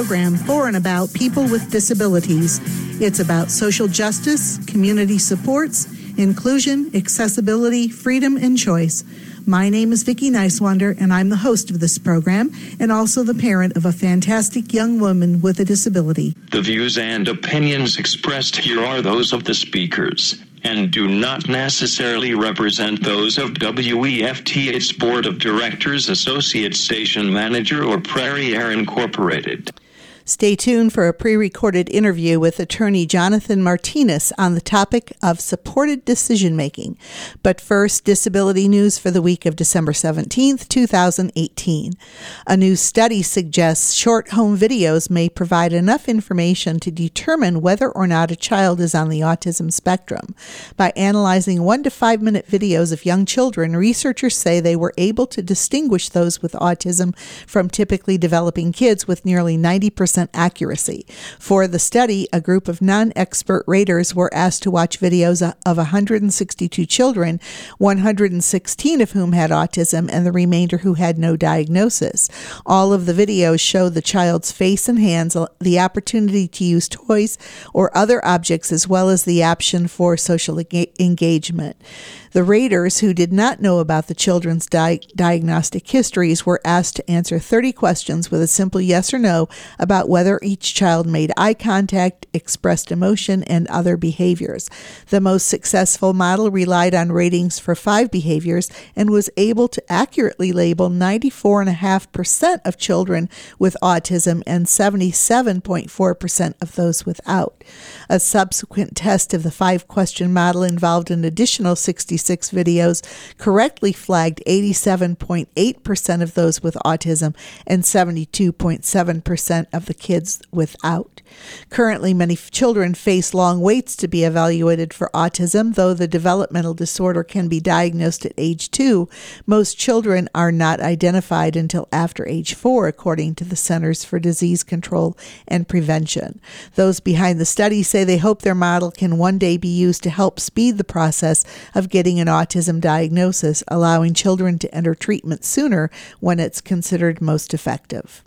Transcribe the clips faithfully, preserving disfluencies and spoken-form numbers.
program for and about people with disabilities. It's about social justice, community supports, inclusion, accessibility, freedom, and choice. My name is Vicki Nicewander, and I'm the host of this program and also the parent of a fantastic young woman with a disability. The views and opinions expressed here are those of the speakers and do not necessarily represent those of W E F T, its Board of Directors, Associate Station Manager, or Prairie Air Incorporated. Stay tuned for a pre-recorded interview with attorney Jonathan Martinez on the topic of supported decision-making. But first, disability news for the week of December seventeenth, twenty eighteen. A new study suggests short home videos may provide enough information to determine whether or not a child is on the autism spectrum. By analyzing one to five minute videos of young children, researchers say they were able to distinguish those with autism from typically developing kids with nearly ninety percent accuracy. For the study, a group of non-expert raters were asked to watch videos of one hundred sixty-two children, one hundred sixteen of whom had autism and the remainder who had no diagnosis. All of the videos show the child's face and hands, the opportunity to use toys or other objects, as well as the option for social engagement. The raters, who did not know about the children's di- diagnostic histories, were asked to answer thirty questions with a simple yes or no about whether each child made eye contact, expressed emotion, and other behaviors. The most successful model relied on ratings for five behaviors and was able to accurately label ninety-four point five percent of children with autism and seventy-seven point four percent of those without. A subsequent test of the five-question model involved an additional sixty-six videos, correctly flagged eighty-seven point eight percent of those with autism and seventy-two point seven percent of the kids without. Currently, many children face long waits to be evaluated for autism. Though the developmental disorder can be diagnosed at age two, most children are not identified until after age four, according to the Centers for Disease Control and Prevention. Those behind the study say they hope their model can one day be used to help speed the process of getting an autism diagnosis, allowing children to enter treatment sooner when it's considered most effective.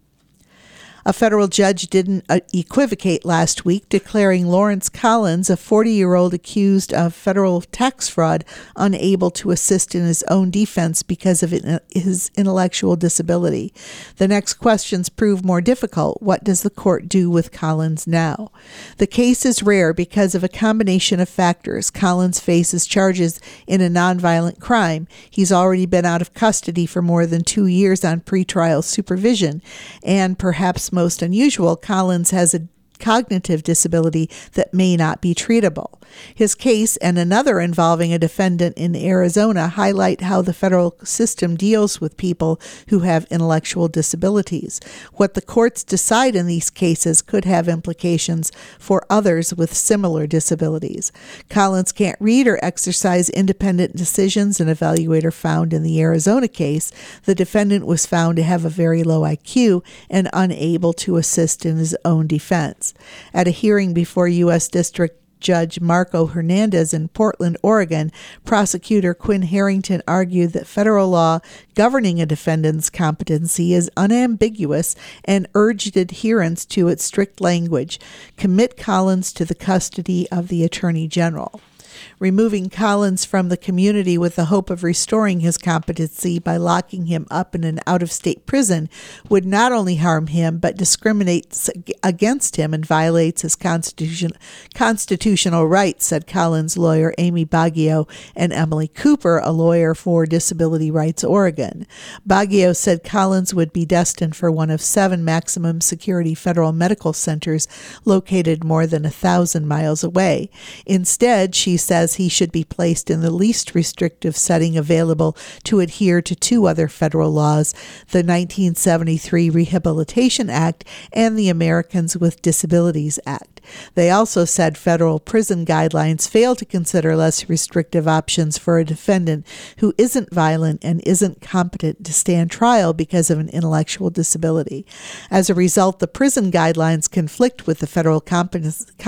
A federal judge didn't uh, equivocate last week, declaring Lawrence Collins, a forty-year-old accused of federal tax fraud, unable to assist in his own defense because of it, his intellectual disability. The next questions prove more difficult. What does the court do with Collins now? The case is rare because of a combination of factors. Collins faces charges in a nonviolent crime. He's already been out of custody for more than two years on pretrial supervision, and perhaps most unusual, Collins has a cognitive disability that may not be treatable. His case and another involving a defendant in Arizona highlight how the federal system deals with people who have intellectual disabilities. What the courts decide in these cases could have implications for others with similar disabilities. Collins can't read or exercise independent decisions, an evaluator found in the Arizona case. The defendant was found to have a very low I Q and unable to assist in his own defense. At a hearing before U S District Judge Marco Hernandez in Portland, Oregon, prosecutor Quinn Harrington argued that federal law governing a defendant's competency is unambiguous and urged adherence to its strict language. Commit Collins to the custody of the Attorney General. Removing Collins from the community with the hope of restoring his competency by locking him up in an out-of-state prison would not only harm him, but discriminates against him and violates his constitution, constitutional rights, said Collins' lawyer Amy Baggio and Emily Cooper, a lawyer for Disability Rights Oregon. Baggio said Collins would be destined for one of seven maximum security federal medical centers located more than a thousand miles away. Instead, she says he should be placed in the least restrictive setting available to adhere to two other federal laws, the nineteen seventy-three Rehabilitation Act and the Americans with Disabilities Act. They also said federal prison guidelines fail to consider less restrictive options for a defendant who isn't violent and isn't competent to stand trial because of an intellectual disability. As a result, the prison guidelines conflict with the federal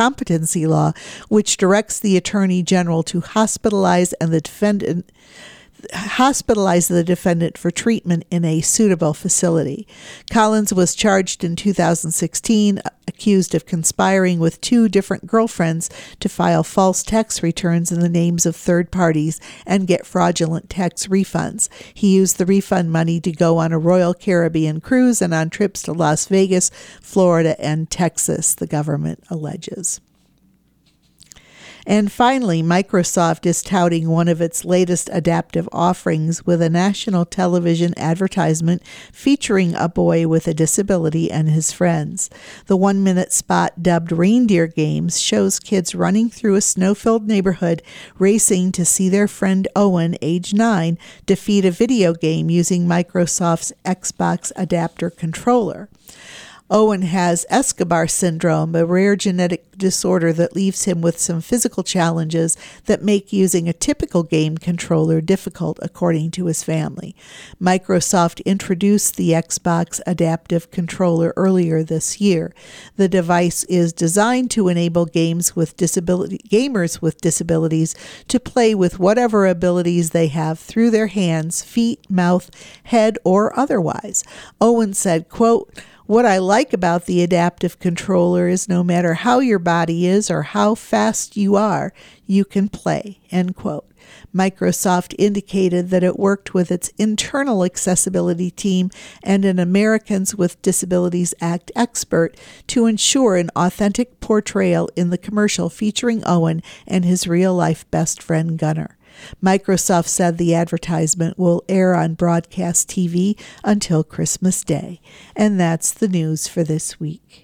competency law, which directs the Attorney General to hospitalize and the defendant hospitalized the defendant for treatment in a suitable facility. Collins was charged in two thousand sixteen, accused of conspiring with two different girlfriends to file false tax returns in the names of third parties and get fraudulent tax refunds. He used the refund money to go on a Royal Caribbean cruise and on trips to Las Vegas, Florida, and Texas, the government alleges. And finally, Microsoft is touting one of its latest adaptive offerings with a national television advertisement featuring a boy with a disability and his friends. The one-minute spot, dubbed Reindeer Games, shows kids running through a snow-filled neighborhood racing to see their friend Owen, age nine, defeat a video game using Microsoft's Xbox adapter controller. Owen has Escobar syndrome, a rare genetic disorder that leaves him with some physical challenges that make using a typical game controller difficult, according to his family. Microsoft introduced the Xbox Adaptive Controller earlier this year. The device is designed to enable games with disability, gamers with disabilities to play with whatever abilities they have through their hands, feet, mouth, head, or otherwise. Owen said, quote, "What I like about the adaptive controller is no matter how your body is or how fast you are, you can play," end quote. Microsoft indicated that it worked with its internal accessibility team and an Americans with Disabilities Act expert to ensure an authentic portrayal in the commercial featuring Owen and his real-life best friend Gunnar. Microsoft said the advertisement will air on broadcast T V until Christmas Day. And that's the news for this week.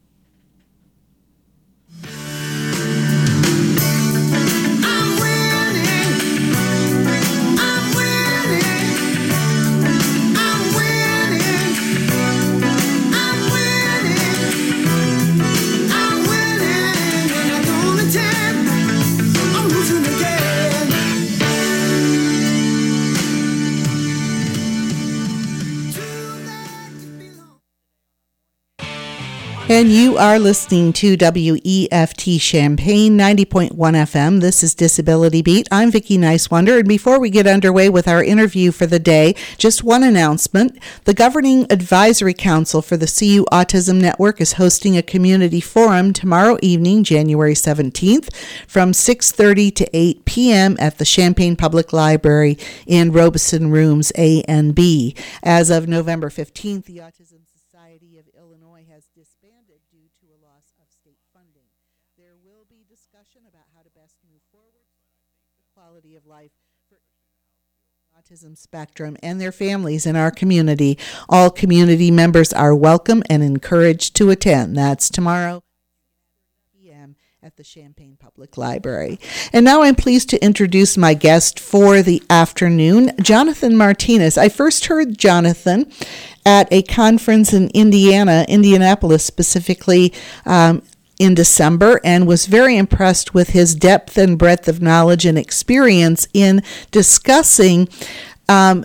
And you are listening to W E F T Champaign ninety point one F M. This is Disability Beat. I'm Vicki Nicewander. And before we get underway with our interview for the day, just one announcement. The Governing Advisory Council for the C U Autism Network is hosting a community forum tomorrow evening, January seventeenth, from six thirty to eight p.m. at the Champaign Public Library in Robeson Rooms A and B. As of November fifteenth, the Autism Society of Illinois has disbanded due to a loss of state funding. There will be discussion about how to best move forward the quality of life for autism spectrum and their families in our community. All community members are welcome and encouraged to attend. That's tomorrow p.m. at the Champaign Public Library. And now I'm pleased to introduce my guest for the afternoon, Jonathan Martinez. I first heard Jonathan at a conference in Indiana, Indianapolis specifically, um, in December, and was very impressed with his depth and breadth of knowledge and experience in discussing um,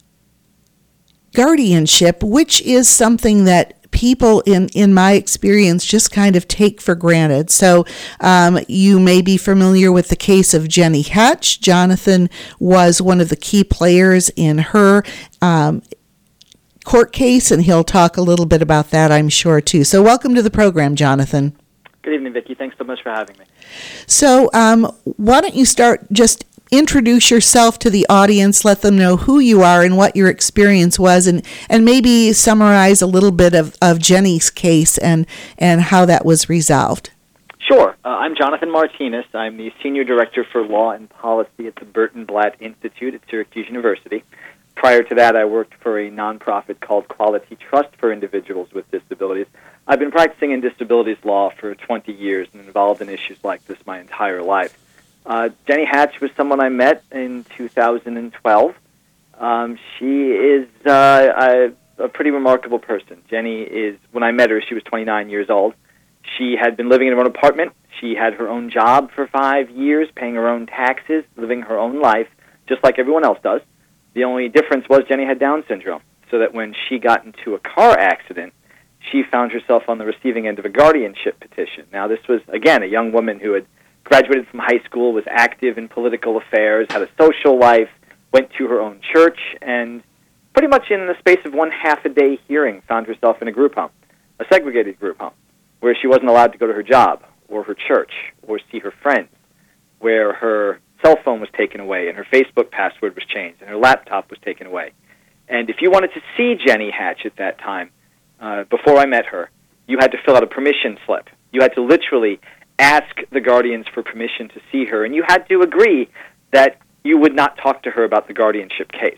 guardianship, which is something that people in, in my experience just kind of take for granted. So um, you may be familiar with the case of Jenny Hatch. Jonathan was one of the key players in her um, court case, and he'll talk a little bit about that, I'm sure, too. So welcome to the program, Jonathan. Good evening, Vicki. Thanks so much for having me. So um, why don't you start, just introduce yourself to the audience, let them know who you are and what your experience was, and, and maybe summarize a little bit of, of Jenny's case and, and how that was resolved. Sure. Uh, I'm Jonathan Martinez. I'm the Senior Director for Law and Policy at the Burton Blatt Institute at Syracuse University. Prior to that, I worked for a nonprofit called Quality Trust for Individuals with Disabilities. I've been practicing in disabilities law for twenty years and involved in issues like this my entire life. Uh, Jenny Hatch was someone I met in two thousand twelve. Um, she is uh, a, a pretty remarkable person. Jenny is, when I met her, she was twenty-nine years old. She had been living in her own apartment. She had her own job for five years, paying her own taxes, living her own life, just like everyone else does. The only difference was Jenny had Down syndrome, so that when she got into a car accident, she found herself on the receiving end of a guardianship petition. Now, this was, again, a young woman who had graduated from high school, was active in political affairs, had a social life, went to her own church, and pretty much in the space of one half-a-day hearing found herself in a group home, a segregated group home, where she wasn't allowed to go to her job or her church or see her friends, where her cell phone was taken away and her Facebook password was changed and her laptop was taken away. And if you wanted to see Jenny Hatch at that time, uh, before I met her, you had to fill out a permission slip. You had to literally ask the guardians for permission to see her, and you had to agree that you would not talk to her about the guardianship case.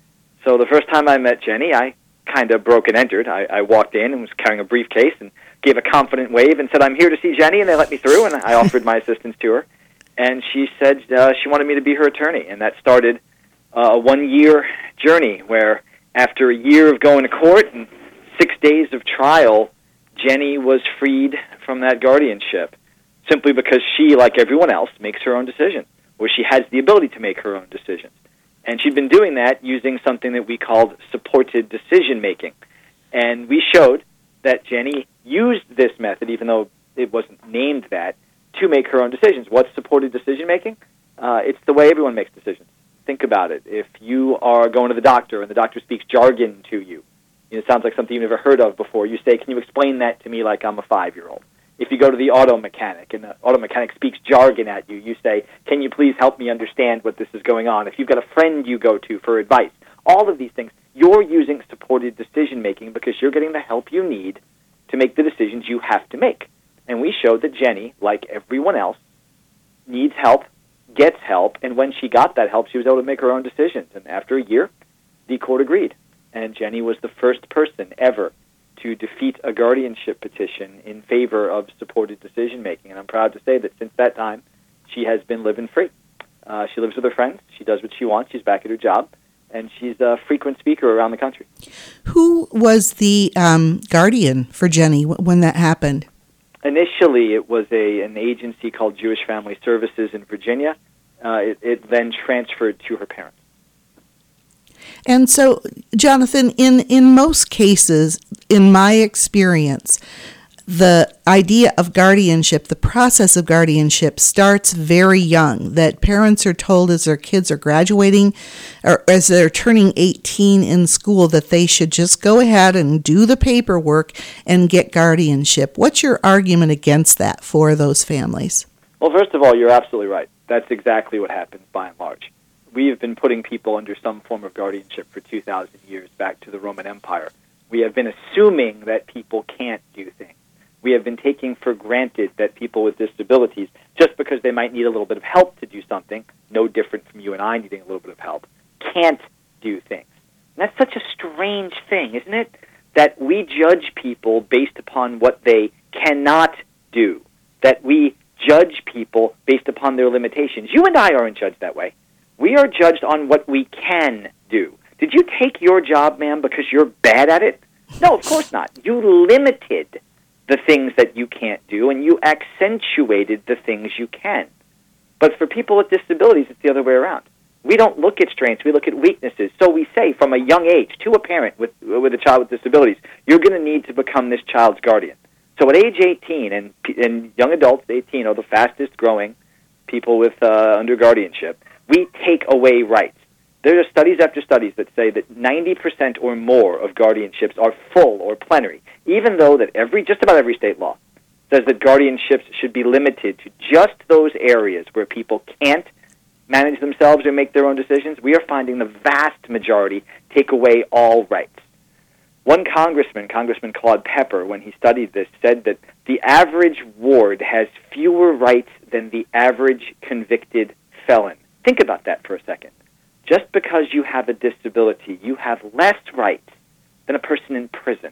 So the first time I met Jenny, I kind of broke and entered. I, I walked in and was carrying a briefcase and gave a confident wave and said, "I'm here to see Jenny," and they let me through, and I offered my assistance to her. And she said uh, she wanted me to be her attorney, and that started uh, a one-year journey where after a year of going to court and six days of trial, Jenny was freed from that guardianship simply because she, like everyone else, makes her own decisions, or she has the ability to make her own decisions. And she'd been doing that using something that we called supported decision-making. And we showed that Jenny used this method, even though it wasn't named that, to make her own decisions. What's supported decision-making? Uh, it's the way everyone makes decisions. Think about it. If you are going to the doctor and the doctor speaks jargon to you, it sounds like something you've never heard of before, you say, "Can you explain that to me like I'm a five-year-old?" If you go to the auto mechanic and the auto mechanic speaks jargon at you, you say, "Can you please help me understand what this is going on?" If you've got a friend you go to for advice, all of these things, you're using supported decision-making because you're getting the help you need to make the decisions you have to make. And we showed that Jenny, like everyone else, needs help, gets help, and when she got that help, she was able to make her own decisions. And after a year, the court agreed. And Jenny was the first person ever to defeat a guardianship petition in favor of supported decision-making. And I'm proud to say that since that time, she has been living free. Uh, she lives with her friends. She does what she wants. She's back at her job. And she's a frequent speaker around the country. Who was the um, guardian for Jenny when that happened? Initially, it was a an agency called Jewish Family Services in Virginia. Uh, it, it then transferred to her parents. And so, Jonathan, in, in most cases, in my experience, the idea of guardianship, the process of guardianship starts very young, that parents are told as their kids are graduating or as they're turning eighteen in school that they should just go ahead and do the paperwork and get guardianship. What's your argument against that for those families? Well, first of all, you're absolutely right. That's exactly what happens by and large. We have been putting people under some form of guardianship for two thousand years, back to the Roman Empire. We have been assuming that people can't do things. We have been taking for granted that people with disabilities, just because they might need a little bit of help to do something, no different from you and I needing a little bit of help, can't do things. And that's such a strange thing, isn't it? That we judge people based upon what they cannot do, that we judge people based upon their limitations. You and I aren't judged that way. We are judged on what we can do. Did you take your job, ma'am, because you're bad at it? No, of course not. You limited the things that you can't do, and you accentuated the things you can. But for people with disabilities, it's the other way around. We don't look at strengths, we look at weaknesses. So we say from a young age to a parent with with a child with disabilities, you're going to need to become this child's guardian. So at age eighteen, and, and young adults, eighteen, are the fastest growing people with uh, under guardianship, we take away rights. There are studies after studies that say that ninety percent or more of guardianships are full or plenary, even though that every just about every state law says that guardianships should be limited to just those areas where people can't manage themselves or make their own decisions. We are finding the vast majority take away all rights. One congressman, Congressman Claude Pepper, when he studied this, said that the average ward has fewer rights than the average convicted felon. Think about that for a second. Just because you have a disability, you have less rights than a person in prison.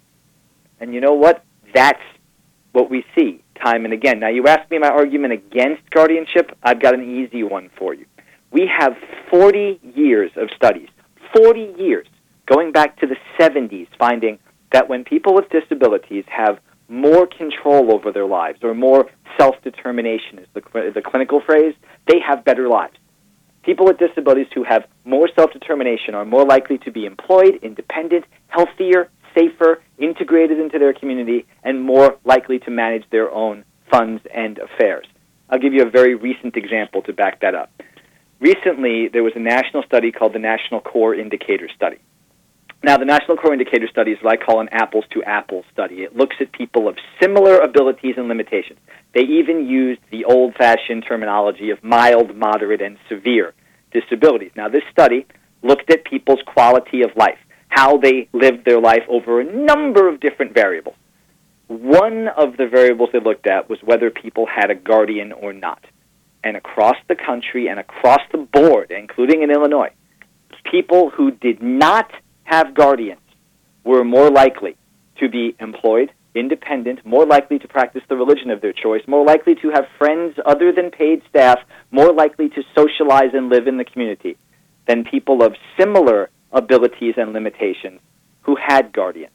And you know what? That's what we see time and again. Now, you asked me my argument against guardianship. I've got an easy one for you. We have forty years of studies, forty years, going back to the seventies, finding that when people with disabilities have more control over their lives, or more self-determination is the, the clinical phrase, they have better lives. People with disabilities who have more self-determination are more likely to be employed, independent, healthier, safer, integrated into their community, and more likely to manage their own funds and affairs. I'll give you a very recent example to back that up. recently there was a national study called the National Core Indicator Study. Now, the National Core Indicator Study is what I call an apples-to-apples study. It looks at people of similar abilities and limitations. They even used the old-fashioned terminology of mild, moderate, and severe disabilities. Now, this study looked at people's quality of life, how they lived their life over a number of different variables. One of the variables they looked at was whether people had a guardian or not. And across the country and across the board, including in Illinois, people who did not have guardians were more likely to be employed, independent, more likely to practice the religion of their choice, more likely to have friends other than paid staff, more likely to socialize and live in the community than people of similar abilities and limitations who had guardians.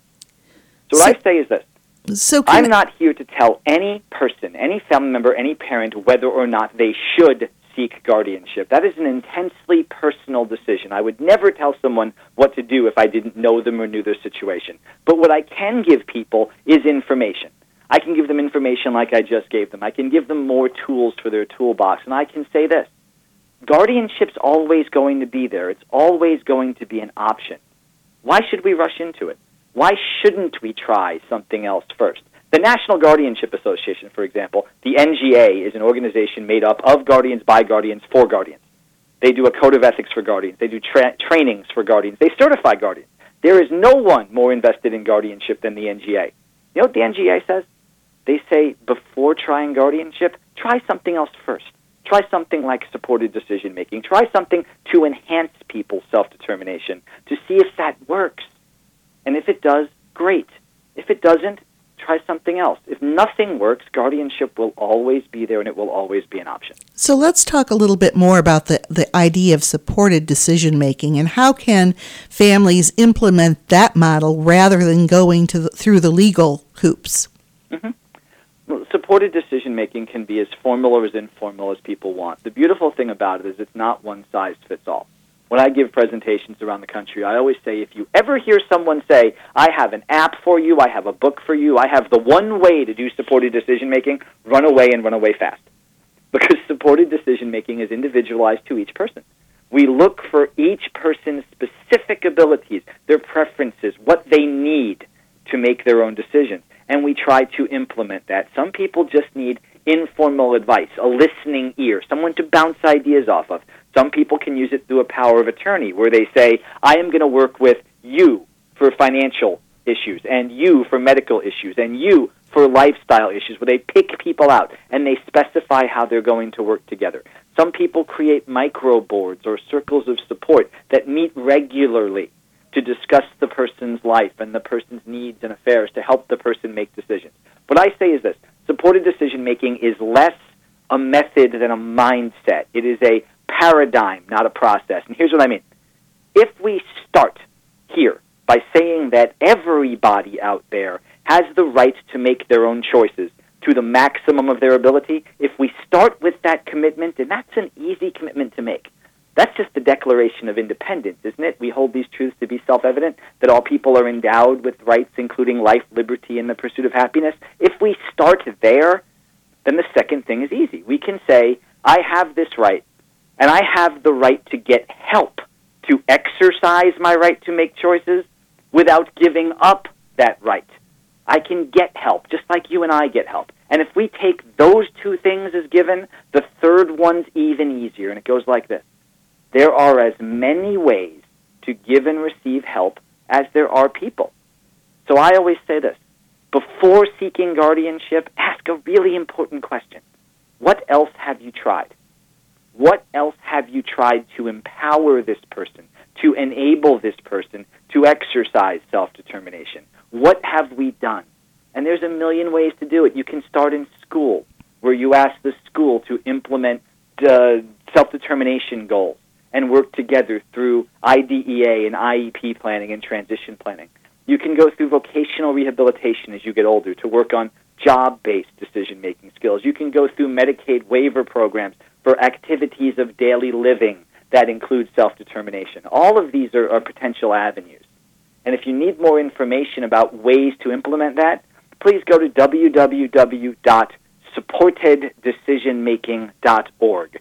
So what so, I say is this. So I'm not here to tell any person, any family member, any parent whether or not they should seek guardianship. That is an intensely personal decision. I would never tell someone what to do if I didn't know them or knew their situation. But what I can give people is information. I can give them information like I just gave them. I can give them more tools for their toolbox. And I can say this. Guardianship's always going to be there. It's always going to be an option. Why should we rush into it? Why shouldn't we try something else first? The National Guardianship Association, for example, the N G A is an organization made up of guardians, by guardians, for guardians. They do a code of ethics for guardians. They do tra- trainings for guardians. They certify guardians. There is no one more invested in guardianship than the N G A. You know what the N G A says? They say, before trying guardianship, try something else first. Try something like supported decision-making. Try something to enhance people's self-determination, to see if that works. And if it does, great. If it doesn't, try something else. If nothing works, guardianship will always be there and it will always be an option. So let's talk a little bit more about the, the idea of supported decision-making and how can families implement that model rather than going to the, through the legal hoops? Mm-hmm. Well, supported decision-making can be as formal or as informal as people want. The beautiful thing about it is it's not one size fits all. When I give presentations around the country, I always say, if you ever hear someone say, I have an app for you, I have a book for you, I have the one way to do supported decision-making, run away and run away fast. Because supported decision-making is individualized to each person. We look for each person's specific abilities, their preferences, what they need to make their own decisions, and we try to implement that. Some people just need informal advice, a listening ear, someone to bounce ideas off of. Some people can use it through a power of attorney where they say, I am going to work with you for financial issues and you for medical issues and you for lifestyle issues, where they pick people out and they specify how they're going to work together. Some people create micro boards or circles of support that meet regularly to discuss the person's life and the person's needs and affairs to help the person make decisions. What I say is this, supported decision-making is less a method than a mindset. It is a paradigm, not a process. And here's what I mean. If we start here by saying that everybody out there has the right to make their own choices to the maximum of their ability, if we start with that commitment, and that's an easy commitment to make. That's just the Declaration of Independence, isn't it? We hold these truths to be self-evident, that all people are endowed with rights, including life, liberty, and the pursuit of happiness. If we start there, then the second thing is easy. We can say, I have this right, and I have the right to get help to exercise my right to make choices without giving up that right. I can get help, just like you and I get help. And if we take those two things as given, the third one's even easier, and it goes like this. There are as many ways to give and receive help as there are people. So I always say this. Before seeking guardianship, ask a really important question. What else have you tried? What else have you tried to empower this person, to enable this person to exercise self-determination? What have we done? And there's a million ways to do it. You can start in school, where you ask the school to implement uh, self-determination goals and work together through I D E A and I E P planning and transition planning. You can go through vocational rehabilitation as you get older to work on job-based decision-making skills. You can go through Medicaid waiver programs for activities of daily living that include self-determination. All of these are, are potential avenues. And if you need more information about ways to implement that, please go to w w w dot supported decision making dot org.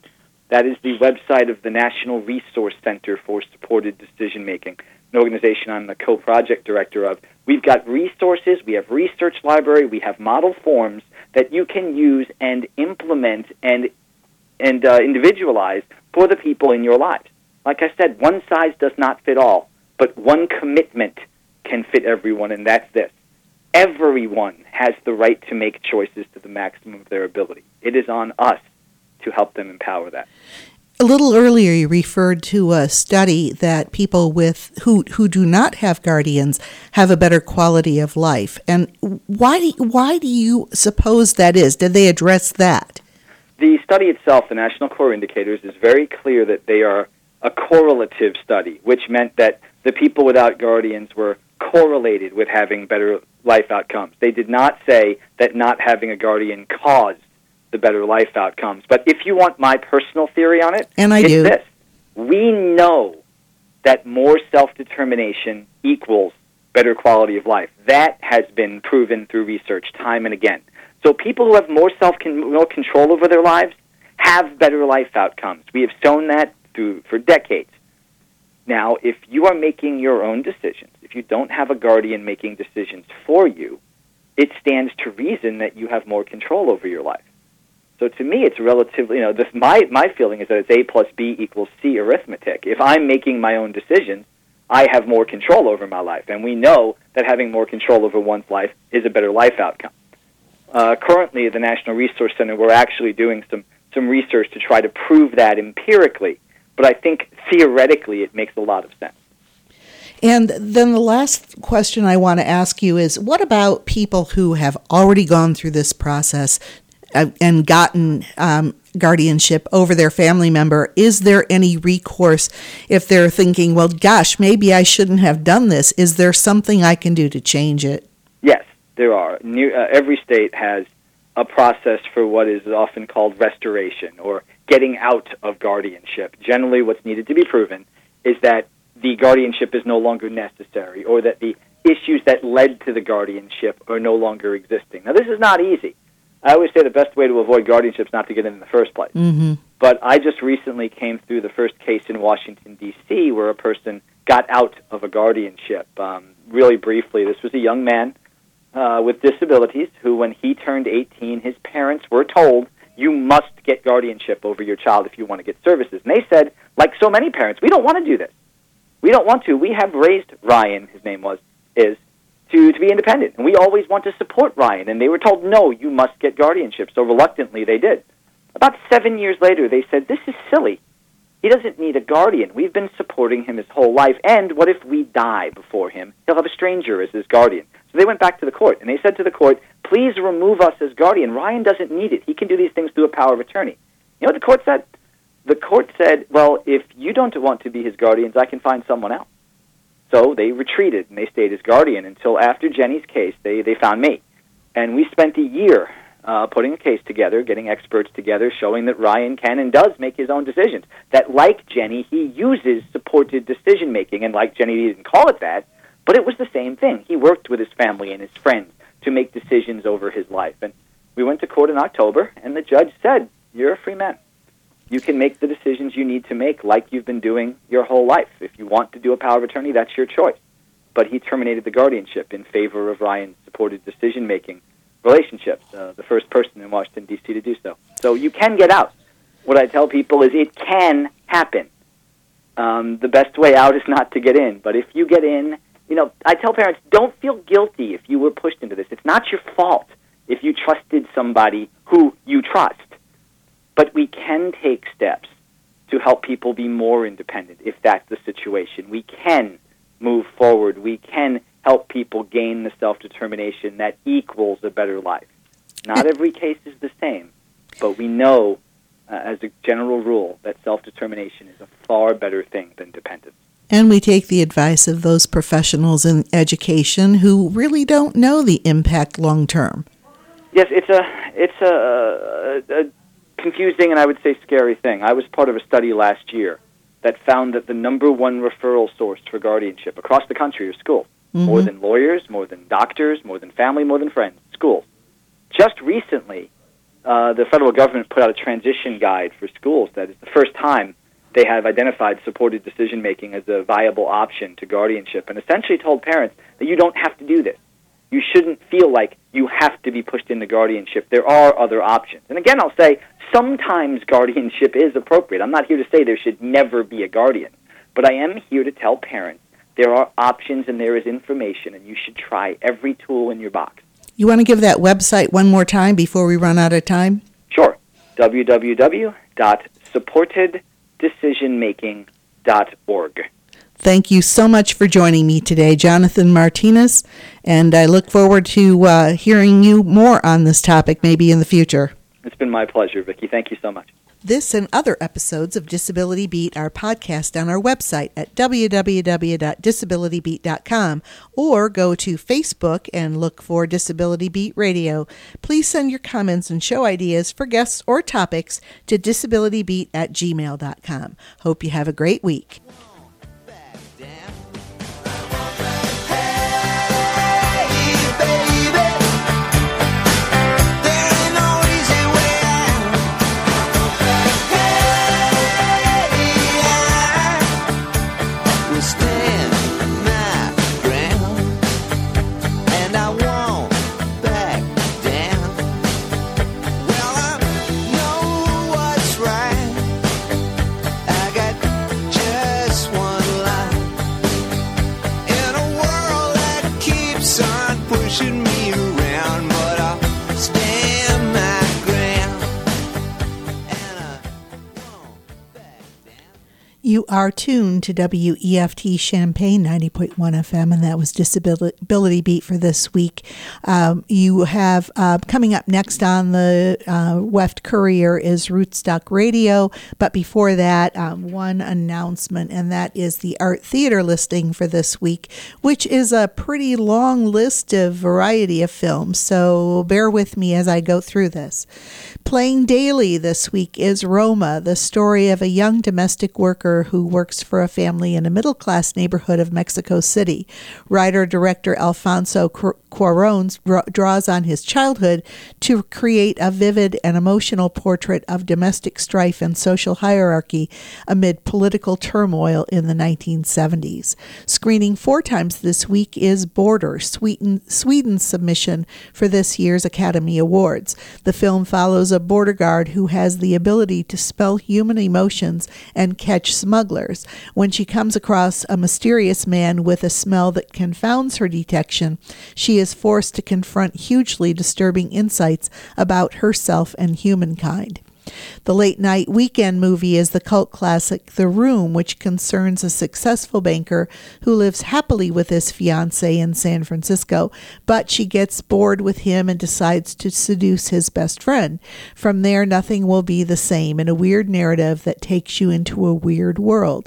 That is the website of the National Resource Center for Supported Decision Making, an organization I'm the co-project director of. We've got resources, we have research library, we have model forms that you can use and implement and and uh, individualize for the people in your lives. Like I said, one size does not fit all, but one commitment can fit everyone, and that's this. Everyone has the right to make choices to the maximum of their ability. It is on us to help them empower that. A little earlier, you referred to a study that people with who who do not have guardians have a better quality of life. And why do, why do you suppose that is? Did they address that? The study itself, the National Core Indicators, is very clear that they are a correlative study, which meant that the people without guardians were correlated with having better life outcomes. They did not say that not having a guardian caused the better life outcomes. But if you want my personal theory on it, and I it's do. this. We know that more self-determination equals better quality of life. That has been proven through research time and again. So people who have more self more control over their lives have better life outcomes. We have shown that through for decades. Now, if you are making your own decisions, if you don't have a guardian making decisions for you, it stands to reason that you have more control over your life. So to me, it's relatively, you know, this, my, my feeling is that it's A plus B equals C arithmetic. If I'm making my own decisions, I have more control over my life. And we know that having more control over one's life is a better life outcome. Uh, currently, at the National Resource Center, we're actually doing some, some research to try to prove that empirically. But I think theoretically it makes a lot of sense. And then the last question I want to ask you is, what about people who have already gone through this process and gotten um, guardianship over their family member? Is there any recourse if they're thinking, well, gosh, maybe I shouldn't have done this? Is there something I can do to change it? Yes, there are. New, uh, every state has a process for what is often called restoration or getting out of guardianship. Generally, what's needed to be proven is that the guardianship is no longer necessary or that the issues that led to the guardianship are no longer existing. Now, this is not easy. I always say the best way to avoid guardianship is not to get in in the first place. Mm-hmm. But I just recently came through the first case in Washington, D C, where a person got out of a guardianship. Um, really briefly, this was a young man uh, with disabilities who, when he turned eighteen, his parents were told, you must get guardianship over your child if you want to get services. And they said, like so many parents, we don't want to do this. We don't want to. We have raised Ryan, his name was, is, to, to be independent. And we always want to support Ryan. And they were told, no, you must get guardianship. So reluctantly they did. About seven years later, they said, this is silly. He doesn't need a guardian. We've been supporting him his whole life. And what if we die before him? He'll have a stranger as his guardian. So they went back to the court, and they said to the court, please remove us as guardian. Ryan doesn't need it. He can do these things through a power of attorney. You know what the court said? The court said, well, if you don't want to be his guardians, I can find someone else. So they retreated, and they stayed as guardian until after Jenny's case, they, they found me. And we spent a year uh, putting a case together, getting experts together, showing that Ryan can and does make his own decisions. That, like Jenny, he uses supported decision-making. And like Jenny, he didn't call it that, but it was the same thing. He worked with his family and his friends to make decisions over his life. And we went to court in October, and the judge said, you're a free man. You can make the decisions you need to make like you've been doing your whole life. If you want to do a power of attorney, that's your choice. But he terminated the guardianship in favor of Ryan's supported decision-making relationships, uh, the first person in Washington, D C to do so. So you can get out. What I tell people is it can happen. Um, the best way out is not to get in. But if you get in, you know, I tell parents, don't feel guilty if you were pushed into this. It's not your fault if you trusted somebody who you trust. But we can take steps to help people be more independent if that's the situation. We can move forward. We can help people gain the self-determination that equals a better life. Not every case is the same, but we know uh, as a general rule that self-determination is a far better thing than dependence. And we take the advice of those professionals in education who really don't know the impact long-term. Yes, it's a it's a, a, a confusing and I would say scary thing. I was part of a study last year that found that the number one referral source for guardianship across the country are schools. Mm-hmm. More than lawyers, more than doctors, more than family, more than friends, schools. Just recently, uh, the federal government put out a transition guide for schools that is the first time they have identified supported decision-making as a viable option to guardianship, and essentially told parents that you don't have to do this. You shouldn't feel like you have to be pushed into guardianship. There are other options. And again, I'll say, sometimes guardianship is appropriate. I'm not here to say there should never be a guardian, but I am here to tell parents there are options and there is information, and you should try every tool in your box. You want to give that website one more time before we run out of time? Sure. w w w dot supported decision making dot org. Thank you so much for joining me today, Jonathan Martinez, and I look forward to uh, hearing you more on this topic maybe in the future. It's been my pleasure, Vicki. Thank you so much. This and other episodes of Disability Beat are podcast on our website at w w w dot disability beat dot com, or go to Facebook and look for Disability Beat Radio. Please send your comments and show ideas for guests or topics to disabilitybeat at gmail dot com. Hope you have a great week. You are tuned to W E F T Champaign ninety point one F M, and that was Disability Beat for this week. Um, you have uh, coming up next on the uh, W E F T Courier is Rootstock Radio, but before that, um, one announcement, and that is the Art Theater listing for this week, which is a pretty long list of variety of films, so bear with me as I go through this. Playing daily this week is Roma, the story of a young domestic worker who works for a family in a middle-class neighborhood of Mexico City. Writer-director Alfonso Cuarón draws on his childhood to create a vivid and emotional portrait of domestic strife and social hierarchy amid political turmoil in the nineteen seventies. Screening four times this week is Border, Sweden, Sweden's submission for this year's Academy Awards. The film follows a border guard who has the ability to smell human emotions and catch smugglers. When she comes across a mysterious man with a smell that confounds her detection, she is forced to confront hugely disturbing insights about herself and humankind. The late-night weekend movie is the cult classic The Room, which concerns a successful banker who lives happily with his fiancée in San Francisco, but she gets bored with him and decides to seduce his best friend. From there, nothing will be the same in a weird narrative that takes you into a weird world.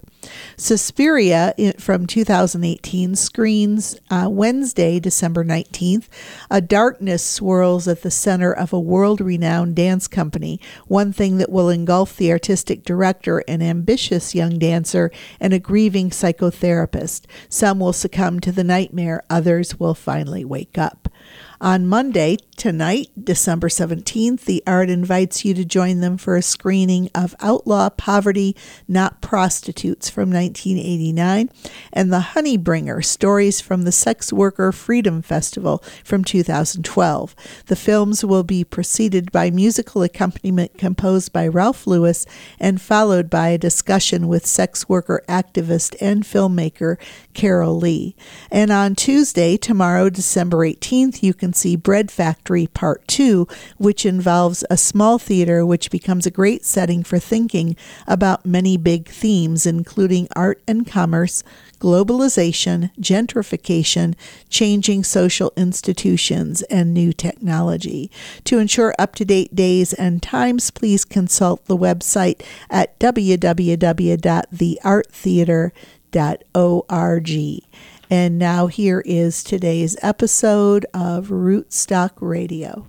Suspiria from two thousand eighteen screens uh, Wednesday, December nineteenth. A darkness swirls at the center of a world-renowned dance company, one thing that will engulf the artistic director, an ambitious young dancer, and a grieving psychotherapist. Some will succumb to the nightmare, others will finally wake up. On Monday, tonight, December seventeenth, the Art invites you to join them for a screening of Outlaw Poverty, Not Prostitutes from nineteen eighty-nine, and The Honeybringer, Stories from the Sex Worker Freedom Festival from two thousand twelve. The films will be preceded by musical accompaniment composed by Ralph Lewis and followed by a discussion with sex worker activist and filmmaker Carol Lee. And on Tuesday, tomorrow, December eighteenth, you can see Bread Factory Part two, which involves a small theater which becomes a great setting for thinking about many big themes, including art and commerce, globalization, gentrification, changing social institutions, and new technology. To ensure up-to-date days and times, please consult the website at w w w dot the art theater dot org. And now here is today's episode of Rootstock Radio.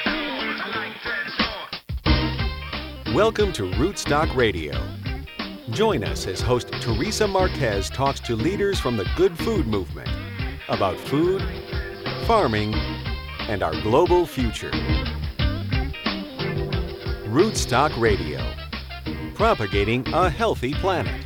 Welcome to Rootstock Radio. Join us as host Teresa Marquez talks to leaders from the Good Food movement about food, farming, and our global future. Rootstock Radio, propagating a healthy planet.